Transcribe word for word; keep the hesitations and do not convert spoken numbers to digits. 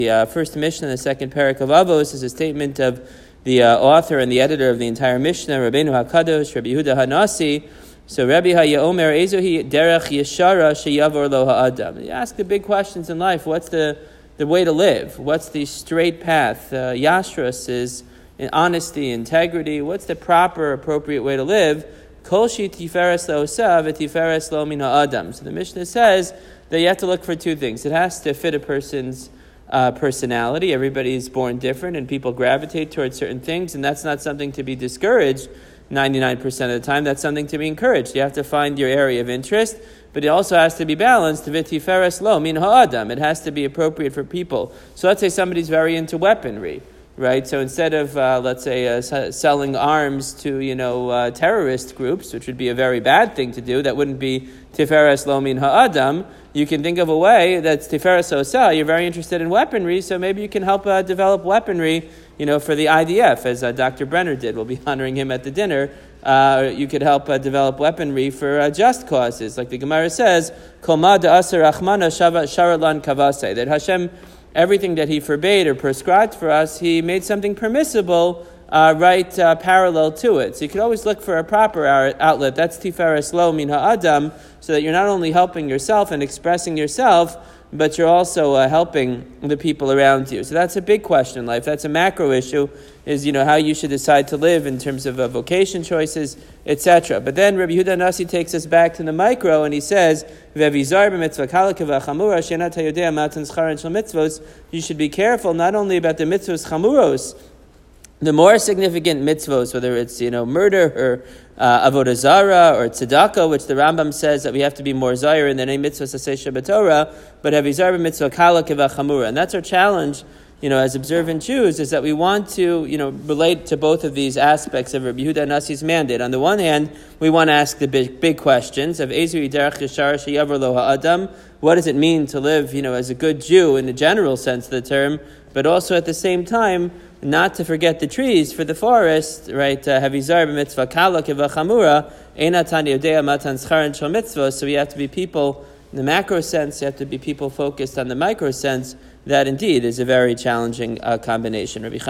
The uh, first Mishnah, the second parak of Avos, is a statement of the uh, author and the editor of the entire Mishnah, Rabbeinu HaKadosh, Rabbi Yehuda HaNasi. So Rabbi HaYaomer Ezohi Derech Yeshara Sheyavor Lo Ha'adam. You ask the big questions in life. What's the, the way to live? What's the straight path? Uh, Yashras is honesty, integrity. What's the proper, appropriate way to live? Kol shi tiferes lo osa v'tiferes lo min ha'adam. So the Mishnah says that you have to look for two things. It has to fit a person's Uh, personality. Everybody is born different and people gravitate towards certain things, and that's not something to be discouraged ninety-nine percent of the time. That's something to be encouraged. You have to find your area of interest, but it also has to be balanced. V'tiferes lo min ha'adam. It has to be appropriate for people. So let's say somebody's very into weaponry, right? So instead of, uh, let's say, uh, selling arms to, you know, uh, terrorist groups, which would be a very bad thing to do, that wouldn't be tiferes lo min ha'adam. You can think of a way that's tiferes osa. You're very interested in weaponry, so maybe you can help uh, develop weaponry, you know, for the I D F, as uh, Doctor Brenner did. We'll be honoring him at the dinner. Uh, you could help uh, develop weaponry for uh, just causes, like the Gemara says, Kol ma da'aser rachmana sharalan kavase. That Hashem, everything that He forbade or prescribed for us, He made something permissible uh, right uh, parallel to it. So you could always look for a proper outlet. That's tiferes lo min ha'adam, so that you're not only helping yourself and expressing yourself, but you're also uh, helping the people around you. So that's a big question in life. That's a macro issue, is, you know, how you should decide to live in terms of uh, vocation choices, et cetera. But then Rabbi Yehuda HaNasi takes us back to the micro, and he says, you should be careful not only about the mitzvahs chamuros, the more significant mitzvos, whether it's, you know, murder or uh, avodah zara or tzedakah, which the Rambam says that we have to be more zayir in the name mitzvahs aseh Shabbatorah, but have zayir mitzvah kala kiva chamura, and that's our challenge, you know, as observant Jews, is that we want to, you know, relate to both of these aspects of Rabbi Yehuda HaNasi's mandate. On the one hand, we want to ask the big, big questions of Ezu Derech Yeshar Sheyavor Lo Ha'adam. What does it mean to live, you know, as a good Jew in the general sense of the term, but also at the same time, not to forget the trees for the forest, right? Havizar b'mitzvah kala kiva chamura, einatan yodea matan scharan shel mitzvah. So we have to be people in the macro sense. You have to be people focused on the micro sense. That indeed is a very challenging uh, combination. Rabbi